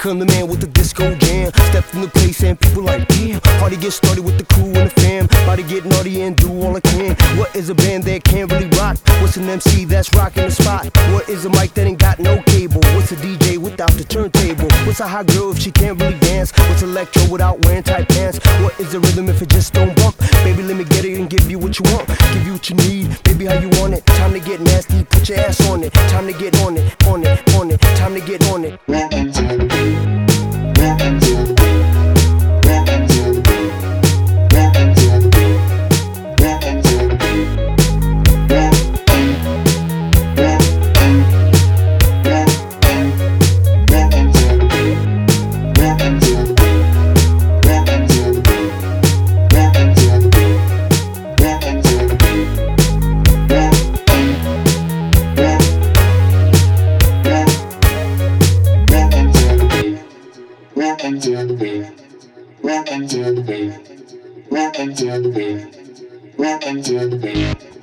come the man with the disco jam. Stepped in the place and people like, damn. Party get started with the crew and the fam. About to get naughty and do all I can. What is a band that can't really rock? What's an MC that's rocking the spot? What is a mic that ain't got no cable? What's a DJ without the turntable? What's a hot girl if she can't really dance? What's electro without wearing tight pants? What is the rhythm if it just don't bump? Baby, let me get it and give you what you want. Give you what you need, baby, how you want it. Time to get nasty, put your ass on it. Time to get on it, on it, on it. Time to get on it. Rockin' to the beat, rockin' to the beat, rockin' to the beat, rockin' to the beat, rockin' to the beat, rockin', rockin', rockin', rockin' to the beat, rockin' to the beat, rockin' to the beat, rockin' to the beat, rockin' to the beat, rockin', rockin' to the beat, rockin' to the beat, rockin' to the beat, rockin' to the beat, rockin' to the beat.